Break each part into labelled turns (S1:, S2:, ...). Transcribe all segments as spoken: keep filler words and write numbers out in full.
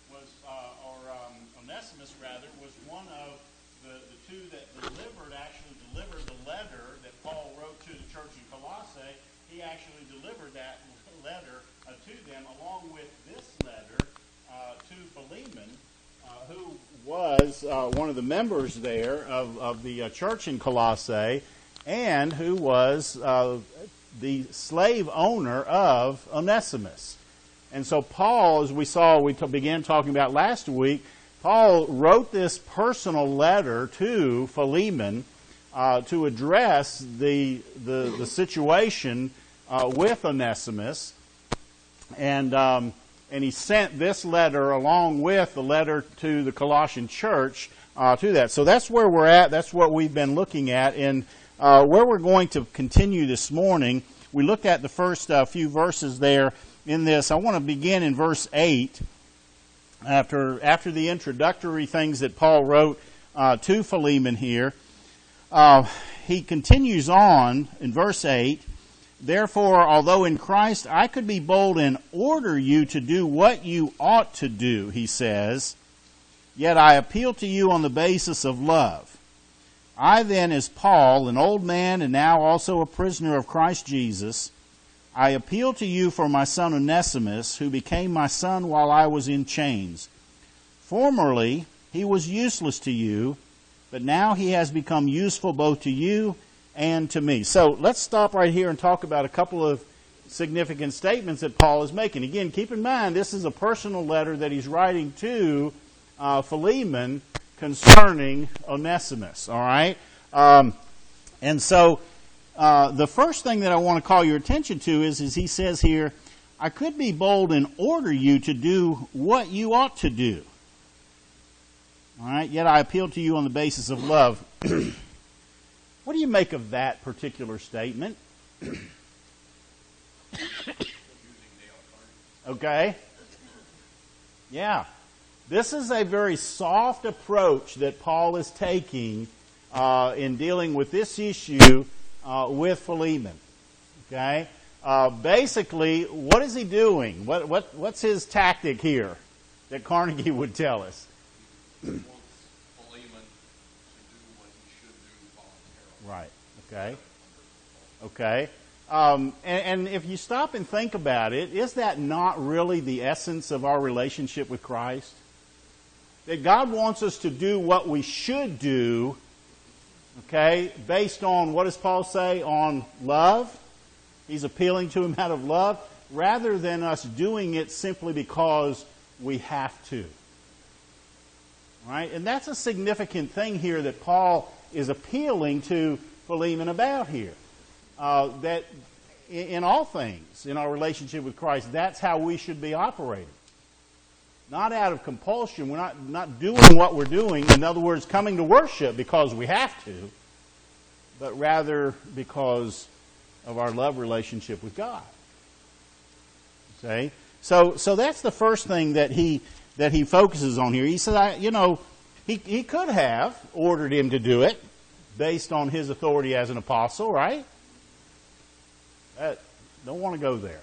S1: was, uh, or um, Onesimus rather, was one of the, the two that delivered, actually delivered the letter that Paul wrote to the church in Colossae. He actually delivered that letter uh, to them along with this letter uh, to Philemon, uh, who was uh, one of the members there of, of the uh, church in Colossae, and who was uh, the slave owner of Onesimus. And so Paul, as we saw, we t- began talking about last week, Paul wrote this personal letter to Philemon uh, to address the the, the situation uh, with Onesimus, and um, and he sent this letter along with the letter to the Colossian church uh, to that. So that's where we're at. That's what we've been looking at, and uh, where we're going to continue this morning. We looked at the first uh, few verses there in this. I want to begin in verse eight. After after the introductory things that Paul wrote uh, to Philemon here, uh, he continues on in verse eight. Therefore, although in Christ I could be bold and order you to do what you ought to do, he says, yet I appeal to you on the basis of love. I then, as Paul, an old man and now also a prisoner of Christ Jesus, I appeal to you for my son Onesimus, who became my son while I was in chains. Formerly he was useless to you, but now he has become useful both to you and to me. So let's stop right here and talk about a couple of significant statements that Paul is making. Again, keep in mind, this is a personal letter that he's writing to uh, Philemon concerning Onesimus, all right? Um, and so uh, the first thing that I want to call your attention to is, is he says here, I could be bold and order you to do what you ought to do. All right, yet I appeal to you on the basis of love. What do you make of that particular statement? Okay. Yeah. This is a very soft approach that Paul is taking uh, in dealing with this issue uh, with Philemon. Okay. Uh, basically, what is he doing? What what what's his tactic here that Carnegie would tell us?
S2: He wants Philemon to do what he should do voluntarily.
S1: Right. Okay. Okay. Um, and, and if you stop and think about it, is that not really the essence of our relationship with Christ? That God wants us to do what we should do, okay, based on, what does Paul say, on love? He's appealing to him out of love, rather than us doing it simply because we have to. Right? And that's a significant thing here that Paul is appealing to Philemon about here. Uh, that in, in all things, in our relationship with Christ, that's how we should be operating. Not out of compulsion. We're not, not doing what we're doing. In other words, coming to worship because we have to, but rather because of our love relationship with God. Okay? So, so that's the first thing that he that he focuses on here. He said, I, you know, he he could have ordered him to do it based on his authority as an apostle, right? That, don't want to go there.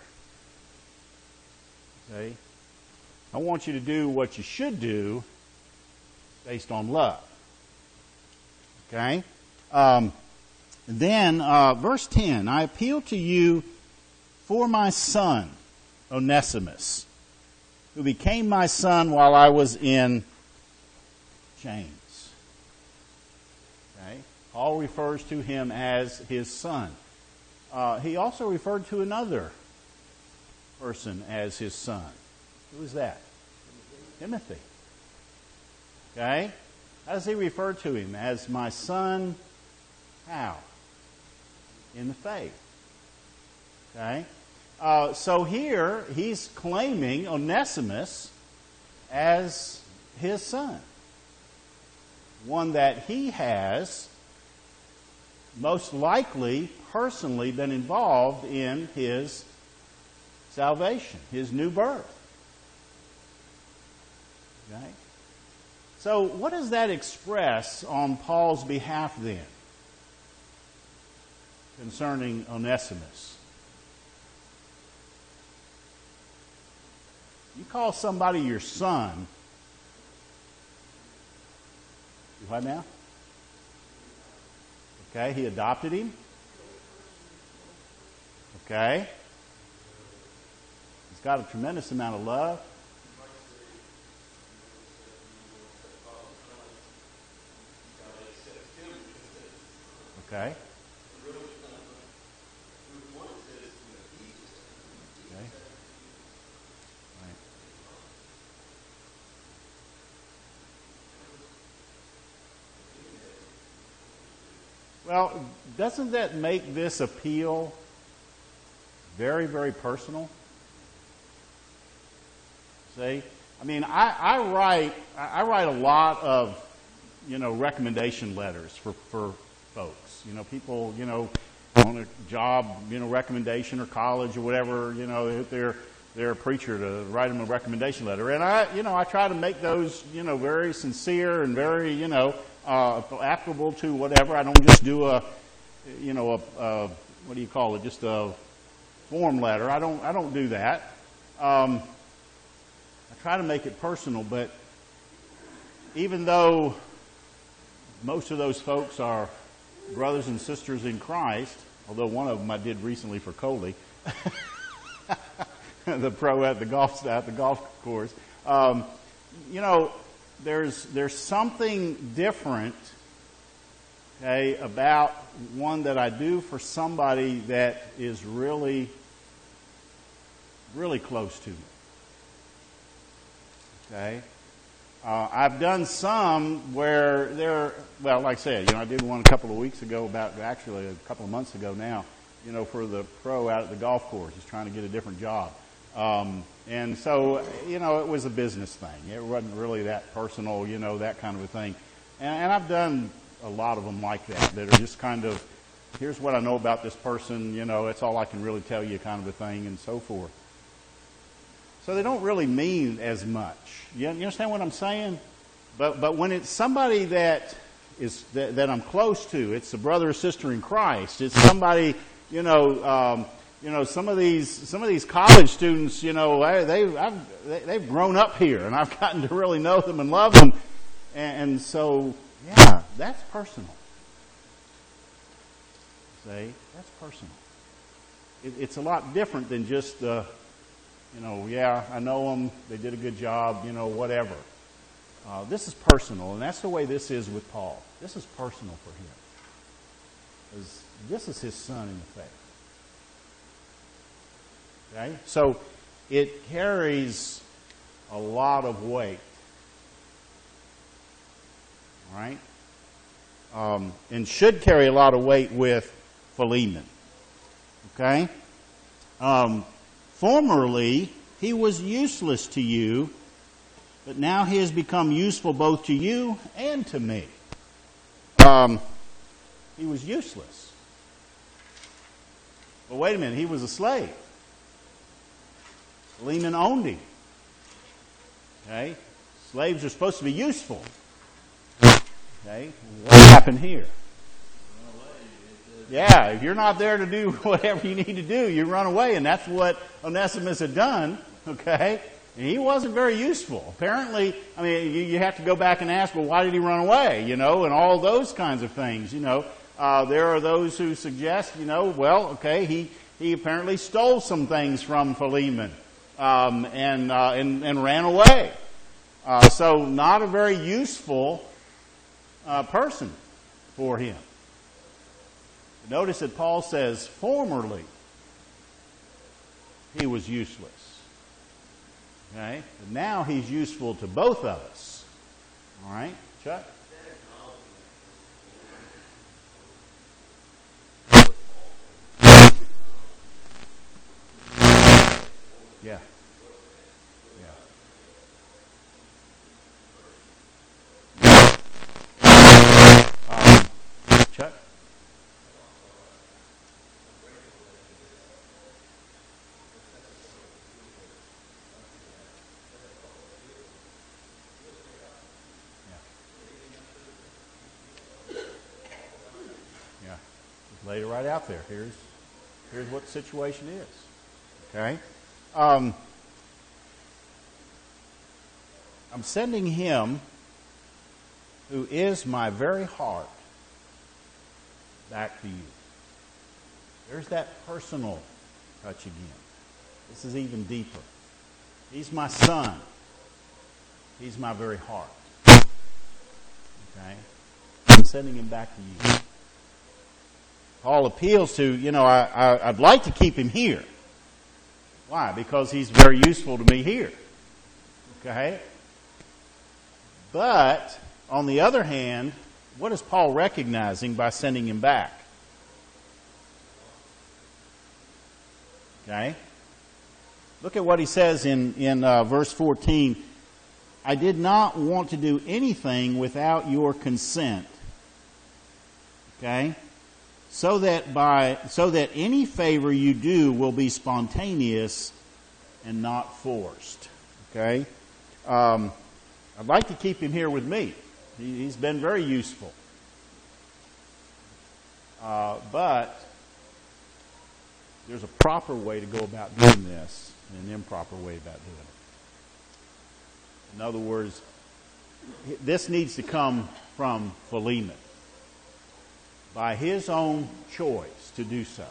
S1: Okay? I want you to do what you should do based on love. Okay? Um, then, uh, verse ten, I appeal to you for my son, Onesimus, who became my son while I was in chains. Okay? Paul refers to him as his son. Uh, he also referred to another person as his son. Who is that? Timothy. Okay? How does he refer to him? As my son, how? In the faith. Okay? Uh, so here, he's claiming Onesimus as his son. One that he has most likely personally been involved in his salvation, his new birth. Okay? So what does that express on Paul's behalf then concerning Onesimus? You call somebody your son. What now? Okay, he adopted him. Okay. He's got a tremendous amount of love. Okay. Okay. Right. Well, doesn't that make this appeal very, very personal? See? I mean, I, I write I write a lot of, you know, recommendation letters for, for folks. You know, people, you know, on a job, you know, recommendation or college or whatever, you know, they're they're a preacher to write them a recommendation letter. And I, you know, I try to make those, you know, very sincere and very, you know, uh, applicable to whatever. I don't just do a, you know, a, a what do you call it? Just a form letter. I don't I don't do that. Um, I try to make it personal, but even though most of those folks are brothers and sisters in Christ, although one of them I did recently for Coley, the pro at the golf at the golf course. Um, you know, there's there's something different, okay, about one that I do for somebody that is really, really close to me. Okay. Uh, I've done some where they're, well, like I said, you know, I did one a couple of weeks ago about, actually a couple of months ago now, you know, for the pro out at the golf course. He's trying to get a different job. Um, and so, you know, it was a business thing. It wasn't really that personal, you know, that kind of a thing. And, and I've done a lot of them like that, that are just kind of, here's what I know about this person, you know, that's all I can really tell you kind of a thing, and so forth. So they don't really mean as much. You, you understand what I'm saying? But but when it's somebody that is that, that I'm close to, it's a brother or sister in Christ. It's somebody, you know, um, you know, some of these some of these college students, you know, they I've, they've grown up here, and I've gotten to really know them and love them, and, and so yeah, that's personal. See, that's personal. It, it's a lot different than just the. Uh, You know, yeah, I know them. They did a good job, you know, whatever. Uh, this is personal, and that's the way this is with Paul. This is personal for him. Because this is his son in the faith. Okay? So it carries a lot of weight. All right? Um, and should carry a lot of weight with Philemon. Okay? Um... Formerly, he was useless to you, but now he has become useful both to you and to me. Um, he was useless. But wait a minute, he was a slave. Philemon owned him. Okay? Slaves are supposed to be useful. Okay? What happened here? Yeah, if you're not there to do whatever you need to do, you run away. And that's what Onesimus had done, okay? And he wasn't very useful. Apparently, I mean, you, you have to go back and ask, well, why did he run away? You know, and all those kinds of things, you know. Uh, there are those who suggest, you know, well, okay, he, he apparently stole some things from Philemon um, and, uh, and, and ran away. Uh, so not a very useful uh, person for him. Notice that Paul says, formerly, he was useless. Okay? But now he's useful to both of us. All right? Chuck? Yeah. Yeah. Um, Chuck? Laid it right out there. Here's here's what the situation is. Okay? Um, I'm sending him, who is my very heart, back to you. There's that personal touch again. This is even deeper. He's my son. He's my very heart. Okay? I'm sending him back to you. Paul appeals to, you know, I, I, I'd like to keep him here. Why? Because he's very useful to me here. Okay? But, on the other hand, what is Paul recognizing by sending him back? Okay? Look at what he says in, in uh, verse fourteen. I did not want to do anything without your consent. Okay? So that by so that any favor you do will be spontaneous and not forced. Okay? Um, I'd like to keep him here with me. He, he's been very useful. Uh, but there's a proper way to go about doing this and an improper way about doing it. In other words, this needs to come from Philemon by his own choice to do so,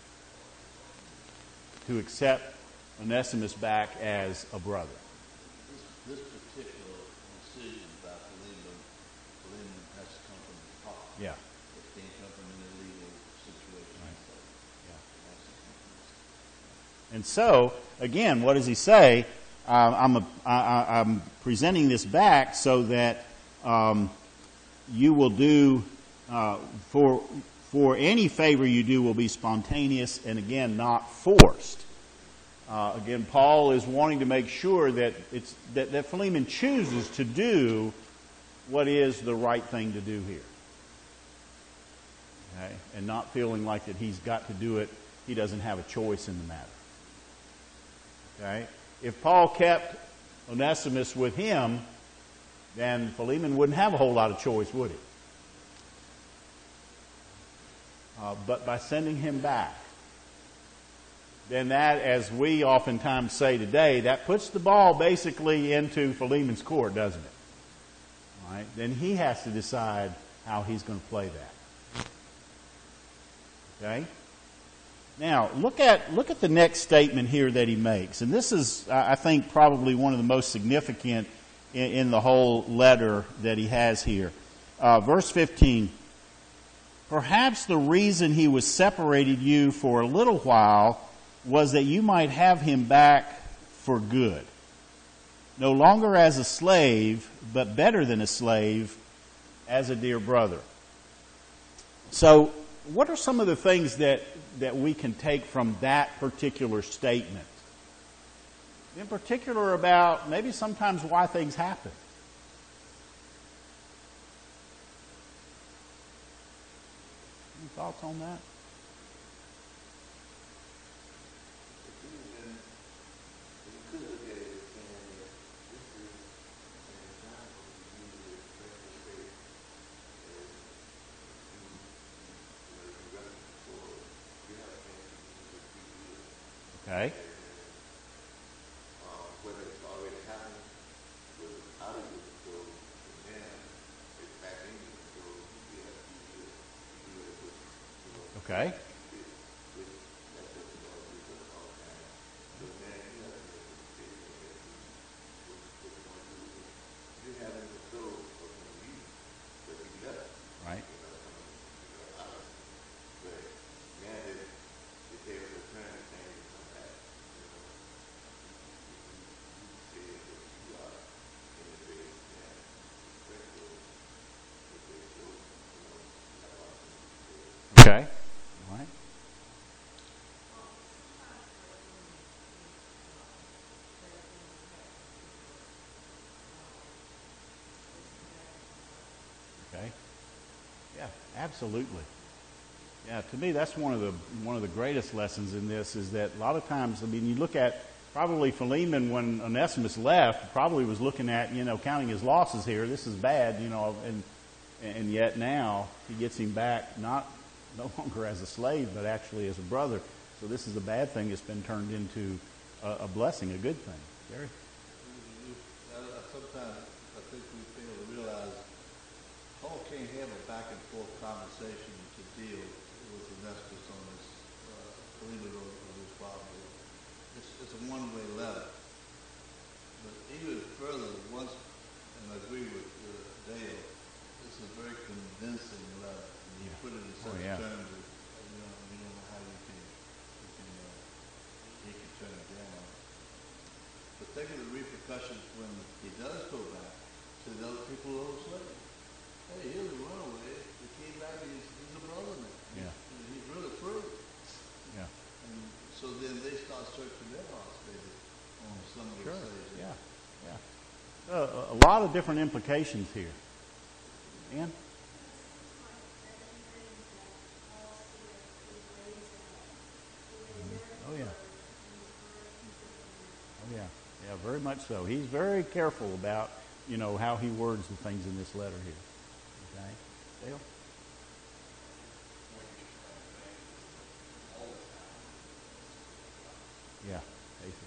S1: to accept Onesimus back as a brother.
S3: This, this particular decision by Philemon, Philemon has to come from his heart.
S1: Yeah.
S3: It can't come from an illegal situation.
S1: Right.
S3: So
S1: Yeah.
S3: it has to come from his.
S1: And so, again, what does he say? Uh, I'm, a, I, I'm presenting this back so that um, you will do, uh, for, for any favor you do will be spontaneous and, again, not forced. Uh, again, Paul is wanting to make sure that, it's, that, that Philemon chooses to do what is the right thing to do here. Okay? And not feeling like that he's got to do it, he doesn't have a choice in the matter. Okay? If Paul kept Onesimus with him, then Philemon wouldn't have a whole lot of choice, would he? Uh, but by sending him back, then that, as we oftentimes say today, that puts the ball basically into Philemon's court, doesn't it? All right? Then he has to decide how he's going to play that. Okay? Now, look at look at the next statement here that he makes. And this is, I think, probably one of the most significant in, in the whole letter that he has here. Uh, verse fifteen, perhaps the reason he was separated you for a little while was that you might have him back for good. No longer as a slave, but better than a slave, as a dear brother. So, what are some of the things that, that we can take from that particular statement? In particular about maybe sometimes why things happen. Any thoughts on that? Okay.
S3: Uh, whether it's already happened, whether it's out of your control, and then it's back in your control, you have to do it. You do it with, you know,
S1: Okay.
S3: with, with, that's what you all do for all the time. So then you have to make a decision that you, what, what you want to do. You have in control of you, but you left.
S1: Right.
S3: You know, I mean, you know, out of it. But now that the day of return came to come back, you know, you said that you are in the base now, especially if they show, you know, you have opportunity to
S1: Okay. All right. Okay. Yeah, absolutely. Yeah, to me, that's one of the one of the greatest lessons in this is that a lot of times, I mean, you look at probably Philemon when Onesimus left, probably was looking at, you know, counting his losses here. This is bad, you know, and and yet now he gets him back not no longer as a slave, but actually as a brother. So this is a bad thing that's been turned into a, a blessing, a good thing. Gary?
S2: I I
S4: sometimes I think we fail to realize Paul can't have a back and forth conversation to deal with Onesimus on this, uh, Philemon on on this problem. It's, it's a one-way letter. But even further, once, and I agree with uh, Dale, it's a very convincing letter. And you put it in such
S1: Oh, yeah.
S4: terms that uh, you know, you don't know how you can, you can, uh, you can turn it down. But think of the repercussions when he does go back to those people who are slaves. Hey, he was a runaway. He came back. He's, he's a brother now.
S1: Yeah.
S4: He's, he's really free.
S1: Yeah.
S4: And so then they start searching their hearts, maybe, on some of the
S1: Sure.
S4: slaves.
S1: Yeah. Yeah. Uh, a lot of different implications here. Ann? Oh yeah. Oh yeah. Yeah, very much so. He's very careful about, you know, how he words the things in this letter here. Okay? Dale? Yeah, basically.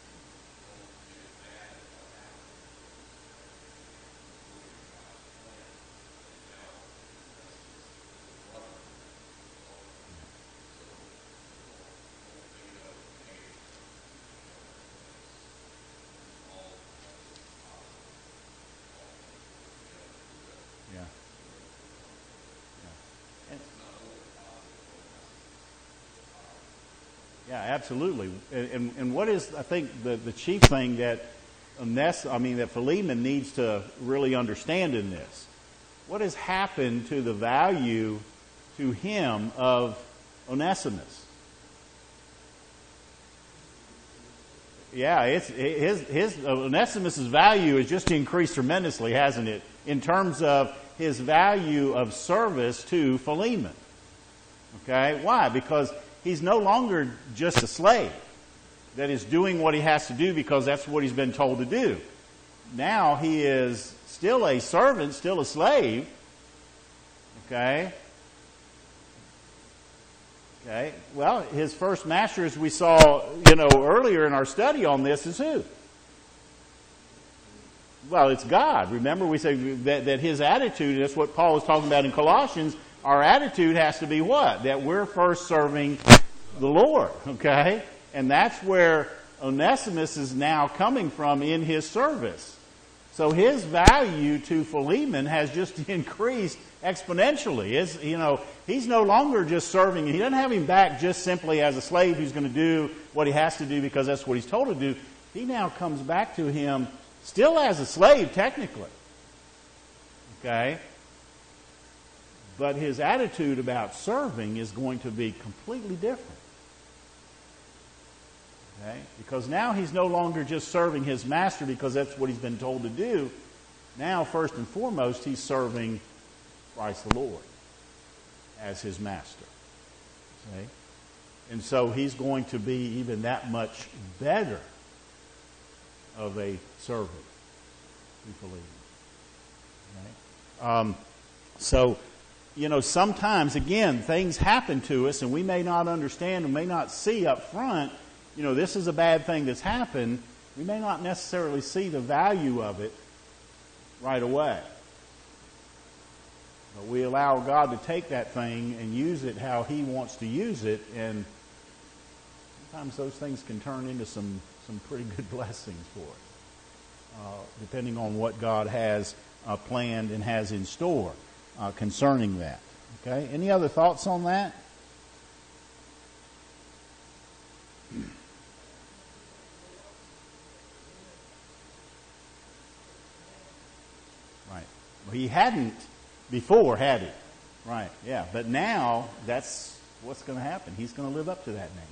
S1: Yeah. Yeah. And, yeah, absolutely. And, and, and what is, I think, the, the chief thing that Onesimus, I mean, that Philemon needs to really understand in this? What has happened to the value to him of Onesimus? Yeah, it's his his Onesimus' value has just increased tremendously, hasn't it? In terms of his value of service to Philemon. Okay, why? Because he's no longer just a slave that is doing what he has to do because that's what he's been told to do. Now he is still a servant, still a slave. Okay. Okay. Well, his first master, as we saw, you know, earlier in our study on this, is who? Well, it's God. Remember, we say that, that his attitude, that's what Paul was talking about in Colossians, our attitude has to be what? That we're first serving the Lord, okay? And that's where Onesimus is now coming from in his service. So his value to Philemon has just increased exponentially. It's, you know, he's no longer just serving. He doesn't have him back just simply as a slave who's going to do what he has to do because that's what he's told to do. He now comes back to him still as a slave, technically. Okay? But his attitude about serving is going to be completely different. Okay? Because now he's no longer just serving his master because that's what he's been told to do. Now, first and foremost, he's serving Christ the Lord as his master. Okay? And so he's going to be even that much better of a servant to Philemon. Okay? Um, so, you know, sometimes, again, things happen to us and we may not understand and may not see up front, you know, this is a bad thing that's happened. We may not necessarily see the value of it right away. But we allow God to take that thing and use it how he wants to use it, and sometimes those things can turn into some, some pretty good blessings for us, uh, depending on what God has uh, planned and has in store uh, concerning that. Okay? Any other thoughts on that? Right. Well, he hadn't before, had he? Right, yeah. But now, that's what's going to happen. He's going to live up to that name.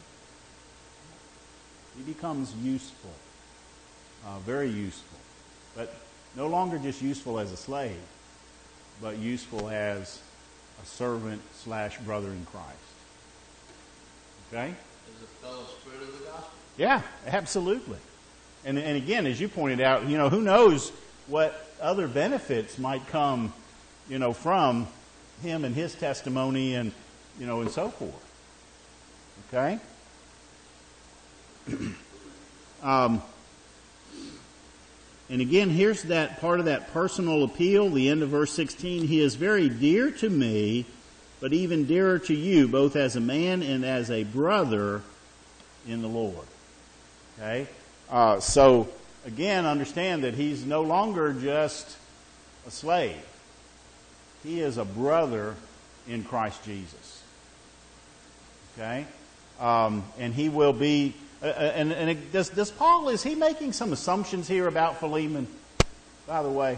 S1: He becomes useful. Uh, very useful. But no longer just useful as a slave, but useful as a servant slash brother in Christ. Okay?
S4: As a fellow spirit of the gospel.
S1: Yeah, absolutely. And, and again, as you pointed out, you know, who knows what other benefits might come, you know, from him and his testimony and, you know, and so forth. Okay? um, and again, here's that part of that personal appeal, the end of verse sixteen. He is very dear to me, but even dearer to you, both as a man and as a brother in the Lord. Okay? Uh, so, again, understand that he's no longer just a slave. He is a brother in Christ Jesus. Okay? Um, and he will be... Uh, and and it, does, does Paul, is he making some assumptions here about Philemon, by the way,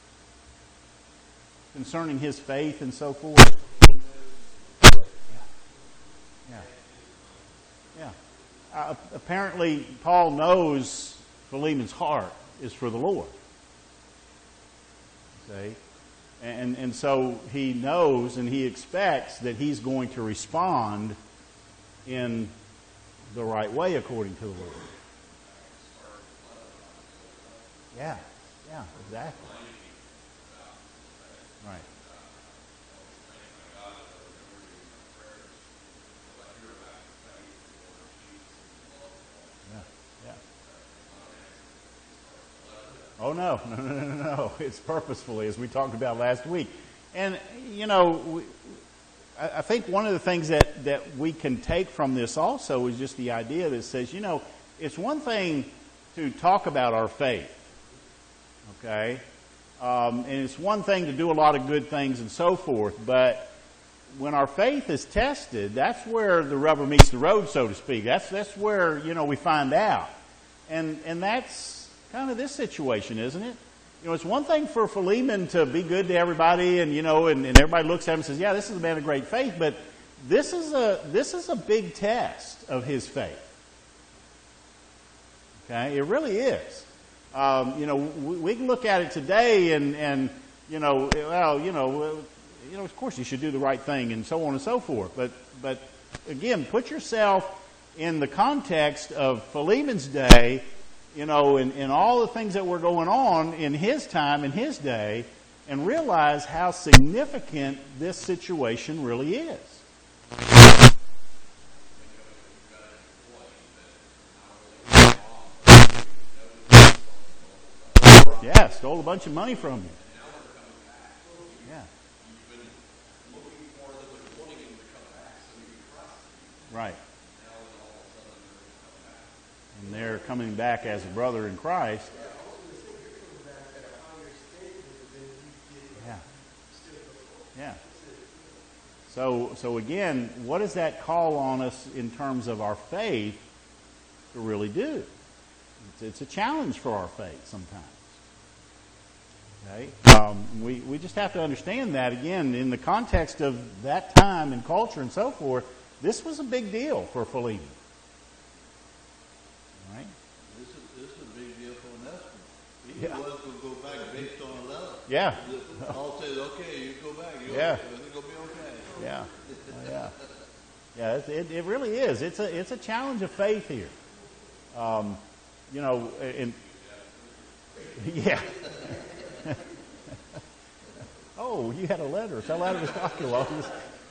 S1: concerning his faith and so forth? Yeah. Yeah. Uh, apparently, Paul knows Philemon's heart is for the Lord. See? And, and so he knows and he expects that he's going to respond in the right way according to the Lord. Yeah, yeah, exactly. Right. Yeah, yeah. Oh no, no, no, no, no! It's purposefully, as we talked about last week. And you know, we, I think one of the things that, that we can take from this also is just the idea that says, you know, it's one thing to talk about our faith, okay? Um, and it's one thing to do a lot of good things and so forth, but when our faith is tested, that's where the rubber meets the road, so to speak. That's, that's where, you know, we find out. And, and that's kind of this situation, isn't it? You know, it's one thing for Philemon to be good to everybody and, you know, and, and everybody looks at him and says, yeah, this is a man of great faith, but this is a, this is a big test of his faith. Okay? It really is. Um, you know, we, we can look at it today and, and, you know, well, you know, you know, of course you should do the right thing and so on and so forth. But, but again, put yourself in the context of Philemon's day, you know, in, in all the things that were going on in his time, in his day, and realize how significant this situation really is. Yeah, stole a bunch of money from you. Yeah. Right. And they're coming back as a brother in Christ. Yeah. Yeah. So, so again, what does that call on us in terms of our faith to really do? It's, it's a challenge for our faith sometimes. Okay? Um, we, we just have to understand that, again, in the context of that time and culture and so forth, this was a big deal for Philemon. Right?
S4: This is, this is a big deal for Onesimus. He
S1: Yeah.
S4: was going to go back based on a letter.
S1: Yeah.
S4: Paul says, okay, you go back. You're
S1: Yeah.
S4: okay. Everything's going to be okay.
S1: Yeah. Oh, yeah. Yeah, it, it, it really is. It's a, it's a challenge of faith here. Um, you know, and, yeah. Oh, you had a letter. Fell out of his pocket while he was...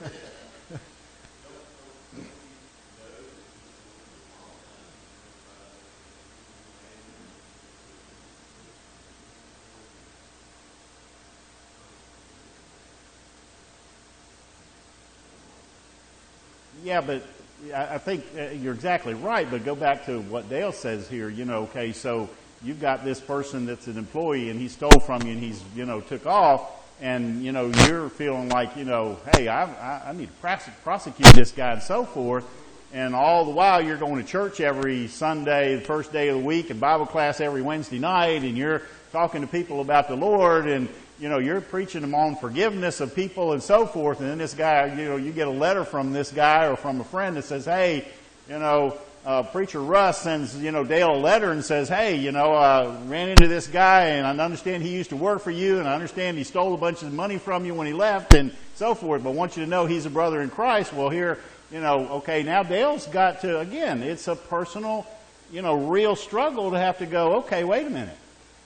S1: Yeah, but I think you're exactly right, but go back to what Dale says here, you know, okay, so you've got this person that's an employee and he stole from you and he's, you know, took off and, you know, you're feeling like, you know, hey, I, I, I need to prosecute this guy and so forth. And all the while you're going to church every Sunday, the first day of the week, and Bible class every Wednesday night, and you're talking to people about the Lord, and, you know, you're preaching them on forgiveness of people and so forth, and then this guy, you know, you get a letter from this guy or from a friend that says, hey, you know, uh, Preacher Russ sends, you know, Dale a letter and says, hey, you know, uh, ran into this guy, and I understand he used to work for you, and I understand he stole a bunch of money from you when he left, and so forth, but I want you to know he's a brother in Christ. Well, here, you know, okay, now Dale's got to, again, it's a personal, you know, real struggle to have to go, okay, wait a minute.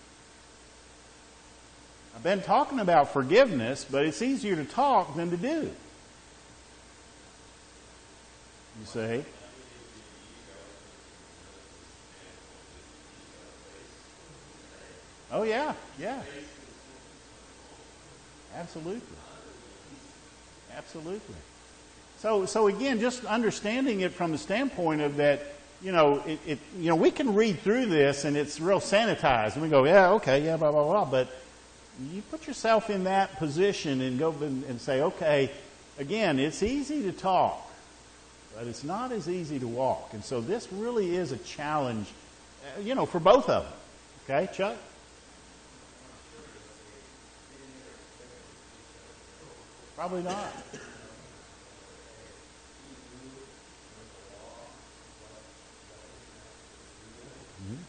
S1: I've been talking about forgiveness, but it's easier to talk than to do. You see? Oh yeah, yeah. Absolutely. Absolutely. So, so again, just understanding it from the standpoint of that, you know, it, it, you know, we can read through this and it's real sanitized, and we go, yeah, okay, yeah, blah blah blah. But you put yourself in that position and go and, and say, okay, again, it's easy to talk, but it's not as easy to walk. And so this really is a challenge, uh, you know, for both of them. Okay, Chuck? Probably not. Mm-hmm.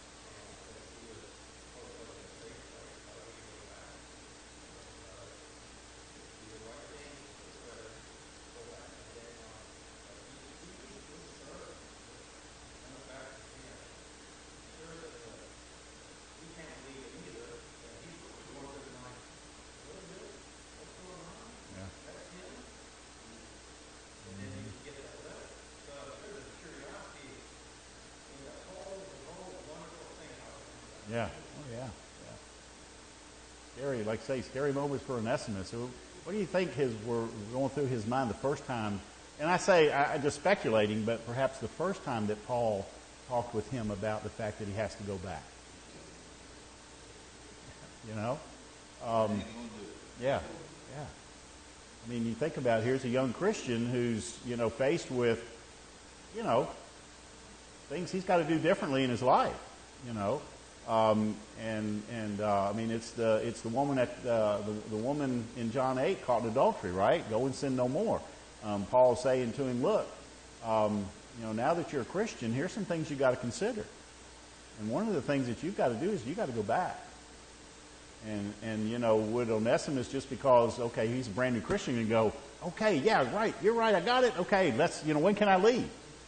S1: Yeah. Yeah. Oh, yeah. Yeah. Scary, like I say, scary moments for Onesimus. So what do you think his were going through his mind the first time? And I say, I, I'm just speculating, but perhaps the first time that Paul talked with him about the fact that he has to go back. You know? Um, yeah. Yeah. I mean, you think about it, here's a young Christian who's, you know, faced with, you know, things he's got to do differently in his life, you know. Um, and and uh, I mean, it's the it's the woman at uh, the, the woman in John eight caught in adultery, right? Go and sin no more. Um, Paul's saying to him, look, um, you know, now that you're a Christian, here's some things you got to consider. And one of the things that you've got to do is you got to go back. And and you know, would Onesimus, just because okay, he's a brand new Christian, and go, okay, yeah, right, you're right, I got it. Okay, let's, you know, when can I leave?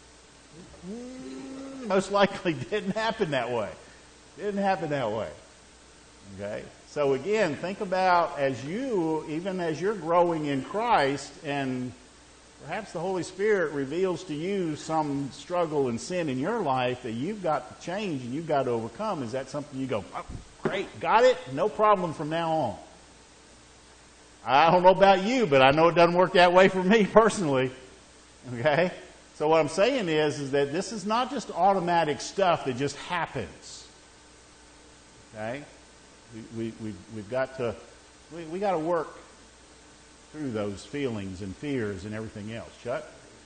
S1: Most likely didn't happen that way. Didn't happen that way. Okay? So again, think about as you, even as you're growing in Christ, and perhaps the Holy Spirit reveals to you some struggle and sin in your life that you've got to change and you've got to overcome. Is that something you go, oh, great, got it, no problem from now on? I don't know about you, but I know it doesn't work that way for me personally. Okay? So what I'm saying is, is that this is not just automatic stuff that just happens. Okay? We, we, we, we've got to, we, we got to work through those feelings and fears and everything else. Chuck?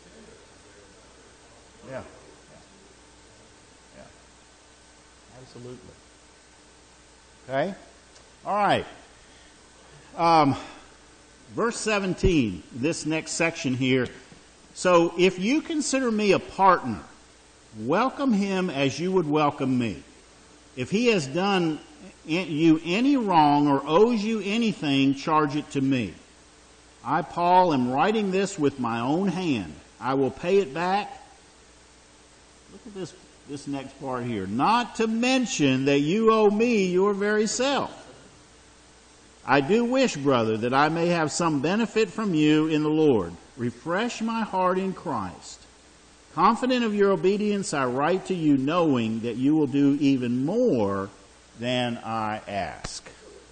S1: Yeah. Yeah. Yeah. Absolutely. Okay? All right. Um, verse seventeen, this next section here. So, if you consider me a partner, welcome him as you would welcome me. If he has done you any wrong or owes you anything, charge it to me. I, Paul, am writing this with my own hand. I will pay it back. Look at this, this next part here. Not to mention that you owe me your very self. I do wish, brother, that I may have some benefit from you in the Lord. Refresh my heart in Christ. Confident of your obedience, I write to you knowing that you will do even more than I ask.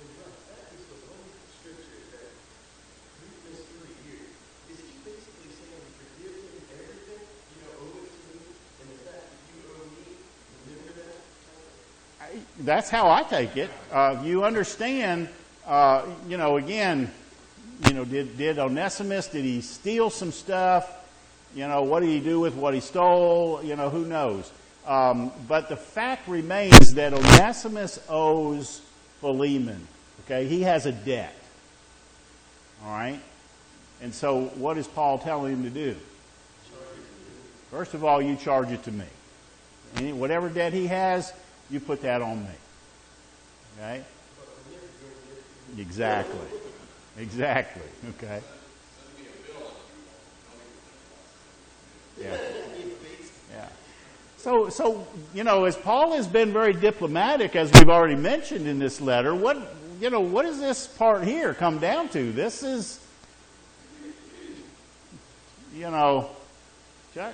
S1: That's how I take it. Uh, you understand, uh, you know, again, you know, did, did Onesimus, did he steal some stuff? You know, what did he do with what he stole? You know, who knows? Um, but the fact remains that Onesimus owes Philemon. Okay, he has a debt. All right? And so what is Paul telling him to do? First of all, you charge it to me. Any, whatever debt he has, you put that on me. Okay? Exactly. Exactly. Okay? Yeah. Yeah. So, so, you know, as Paul has been very diplomatic, as we've already mentioned in this letter, what, you know, what does this part here come down to? This is, you know, Chuck?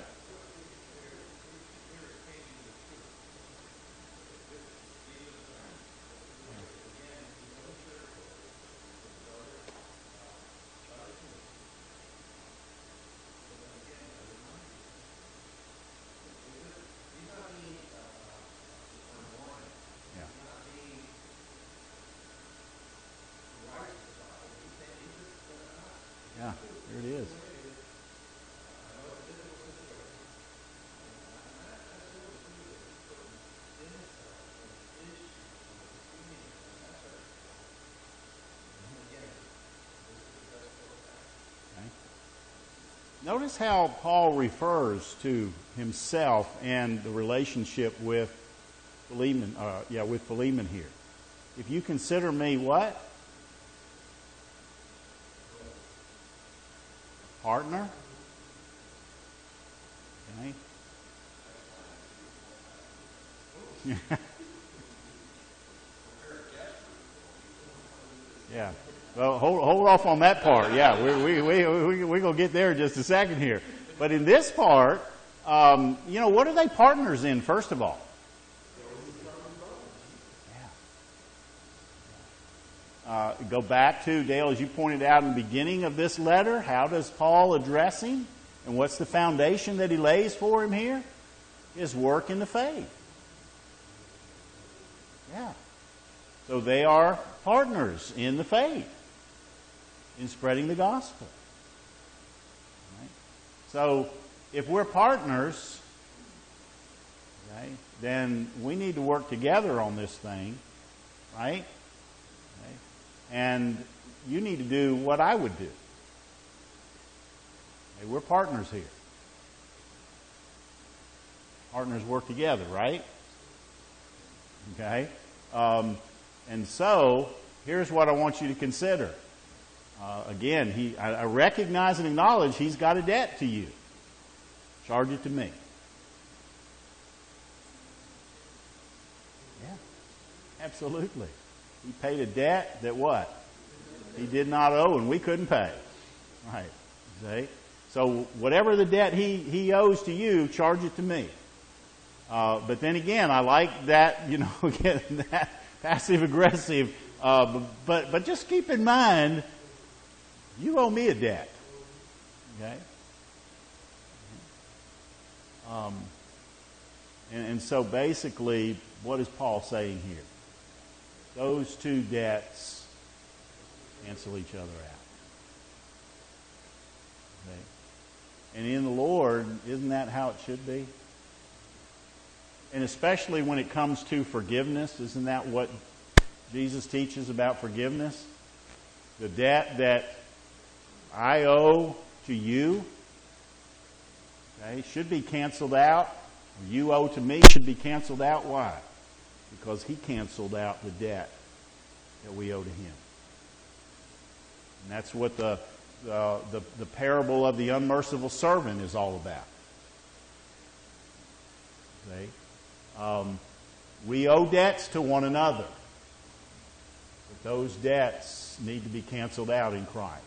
S1: There it is. Notice how Paul refers to himself and the relationship with Philemon, uh, yeah, with Philemon here. If you consider me what? Partner? Okay. Yeah. Well, hold, hold off on that part. Yeah, we, we, we, we, we're going to get there in just a second here. But in this part, um, you know, what are they partners in, first of all? Yeah. Uh, go back to, Dale, as you pointed out in the beginning of this letter, how does Paul address him? And what's the foundation that he lays for him here? His work in the faith. Yeah. So they are partners in the faith, in spreading the gospel. Right? So if we're partners, okay, then we need to work together on this thing, right? Okay? And you need to do what I would do. Okay, we're partners here. Partners work together, right? Okay? Um, and so, here's what I want you to consider. Uh, again, he, I, I recognize and acknowledge he's got a debt to you. Charge it to me. Yeah, absolutely. He paid a debt that what? He did not owe and we couldn't pay. Right. See? So whatever the debt he, he owes to you, charge it to me. Uh, but then again, I like that, you know, again, that passive aggressive. Uh, but but just keep in mind, you owe me a debt. Okay. Um, and, and so basically, what is Paul saying here? Those two debts cancel each other out. Okay. And in the Lord, isn't that how it should be? And especially when it comes to forgiveness, isn't that what Jesus teaches about forgiveness? The debt that I owe to you, okay, should be canceled out. You owe to me should be canceled out. Why? Because he canceled out the debt that we owe to him. And that's what the uh, the, the parable of the unmerciful servant is all about. Okay? Um, we owe debts to one another. But those debts need to be canceled out in Christ.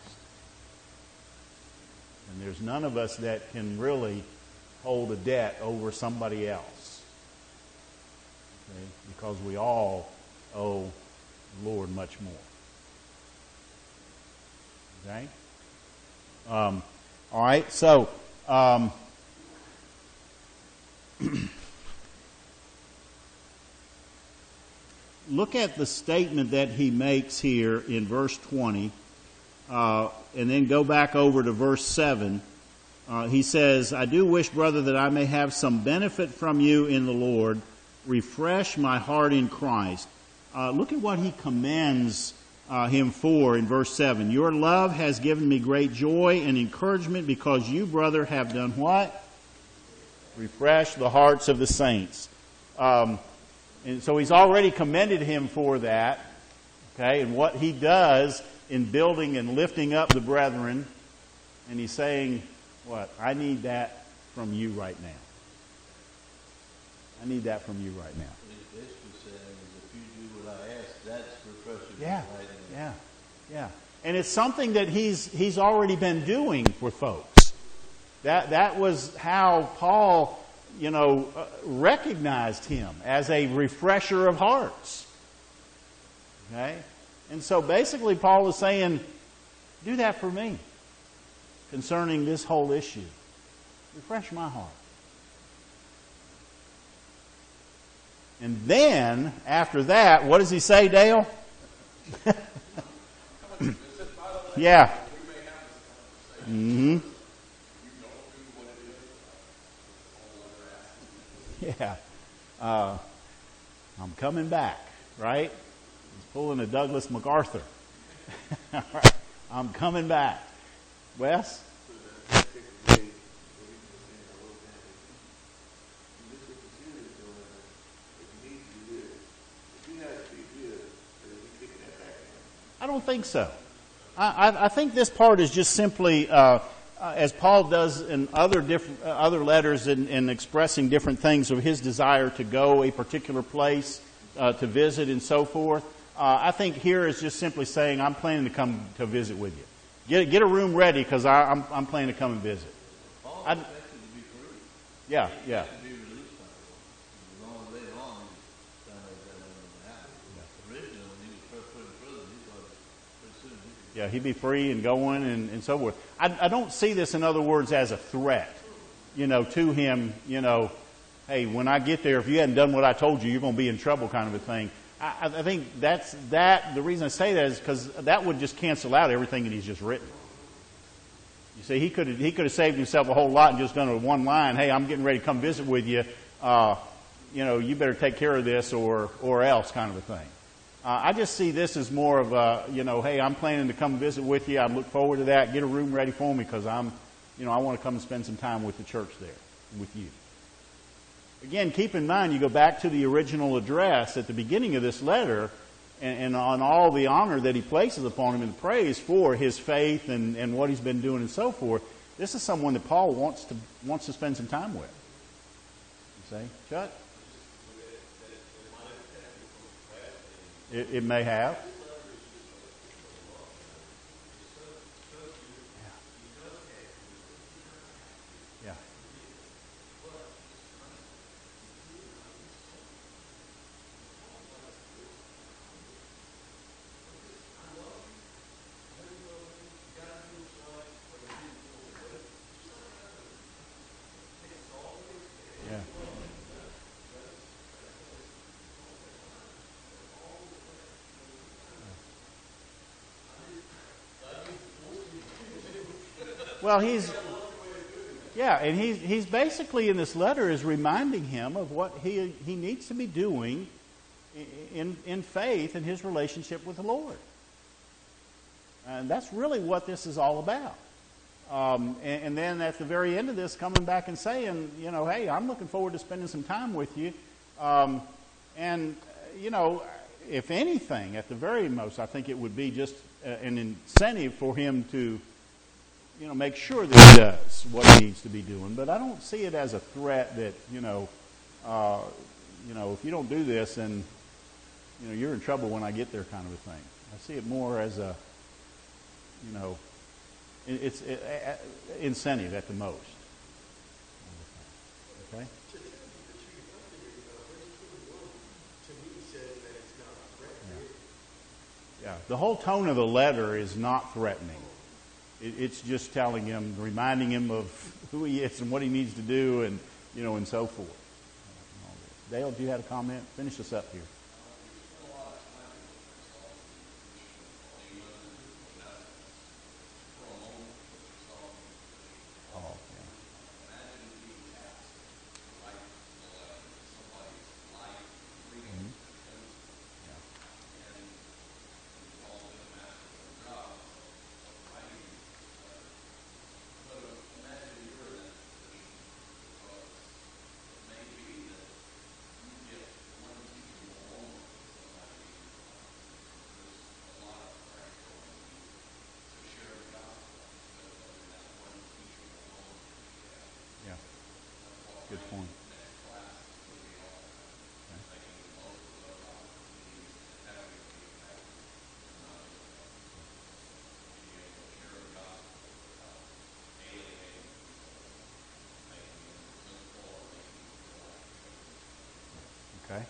S1: And there's none of us that can really hold a debt over somebody else. Okay? Because we all owe the Lord much more. Okay? Um, all right, so um, look at the statement that he makes here in verse twenty, uh, and then go back over to verse seven. Uh, he says, I do wish, brother, that I may have some benefit from you in the Lord. Refresh my heart in Christ. Uh, look at what he commends uh, him for in verse seven. Your love has given me great joy and encouragement because you, brother, have done what? Refresh the hearts of the saints. Um, and so he's already commended him for that. Okay, and what he does in building and lifting up the brethren. And he's saying, what? I need that from you right now. I need that from you right now.
S4: What he's basically saying is if you do what I ask, that's refreshing.
S1: Yeah,
S4: right now.
S1: yeah, yeah. And it's something that he's he's already been doing for folks. That that was how Paul, you know, uh, recognized him as a refresher of hearts. Okay? And so basically Paul is saying, do that for me concerning this whole issue. Refresh my heart. And then, after that, what does he say, Dale? Yeah. Mm-hmm. Yeah. Uh, I'm coming back, right? He's pulling a Douglas MacArthur. All right. I'm coming back. Wes? I don't think so. I, I, I think this part is just simply, uh, uh, as Paul does in other different uh, other letters, in, in expressing different things of his desire to go a particular place uh, to visit and so forth. Uh, I think here is just simply saying, I'm planning to come to visit with you. Get get a room ready because I'm I'm planning to come and visit.
S4: Paul
S1: I,
S4: expected to be free.
S1: yeah, yeah.
S4: To be released by the Lord. As long as later on, he found out that wasn't happen. Originally, when he was first put in prison, he thought pretty soon he could.
S1: Yeah, he'd be free and going and, and so forth. I, I don't see this, in other words, as a threat, you know, to him, you know, hey, when I get there, if you hadn't done what I told you, you're going to be in trouble kind of a thing. I, I think that's that. The reason I say that is because that would just cancel out everything that he's just written. You see, he could have he could have saved himself a whole lot and just done a one line. Hey, I'm getting ready to come visit with you. Uh, you know, you better take care of this or or else kind of a thing. Uh, I just see this as more of a, you know, hey, I'm planning to come visit with you. I look forward to that. Get a room ready for me because I'm, you know, I want to come and spend some time with the church there, with you. Again, keep in mind, you go back to the original address at the beginning of this letter and, and on all the honor that he places upon him and the praise for his faith and, and what he's been doing and so forth. This is someone that Paul wants to wants to spend some time with. You see? Chuck? It, it may have. Yeah. Yeah. Well, he's, yeah, and he's, he's basically in this letter is reminding him of what he, he needs to be doing in, in faith in his relationship with the Lord. And that's really what this is all about. Um, and, and then at the very end of this, coming back and saying, you know, hey, I'm looking forward to spending some time with you. Um, and, you know, if anything, at the very most, I think it would be just an incentive for him to, you know, make sure that he does what he needs to be doing. But I don't see it as a threat that, you know, uh, you know, if you don't do this, then, you know, you're in trouble when I get there kind of a thing. I see it more as a, you know, it, it's it, a, incentive at the most. Okay? Yeah. The whole tone of the letter is not threatening. It's just telling him, reminding him of who he is and what he needs to do, and you know, and so forth. Dale, do you have a comment? Finish us up here. Oh, yeah. Mm-hmm. Yeah. Good point. Okay.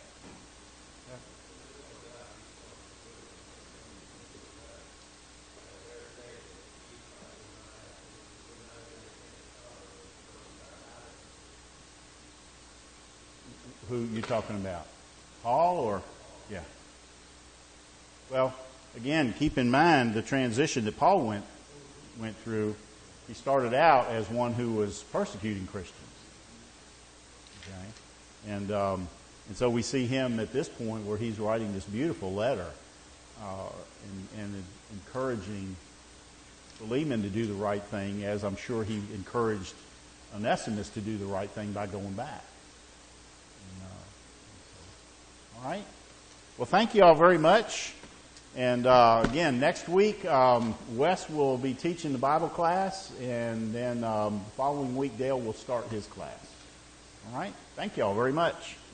S1: Who you talking about? Paul or? Yeah. Well, again, keep in mind the transition that Paul went went through. he started out as one who was persecuting Christians. Okay? And, um, and so we see him at this point where he's writing this beautiful letter uh, and, and encouraging Philemon to do the right thing, as I'm sure he encouraged Onesimus to do the right thing by going back. And, uh, all right. Well, thank you all very much. And uh, again, next week, um, Wes will be teaching the Bible class, and then um, the following week, Dale will start his class. All right? Thank you all very much.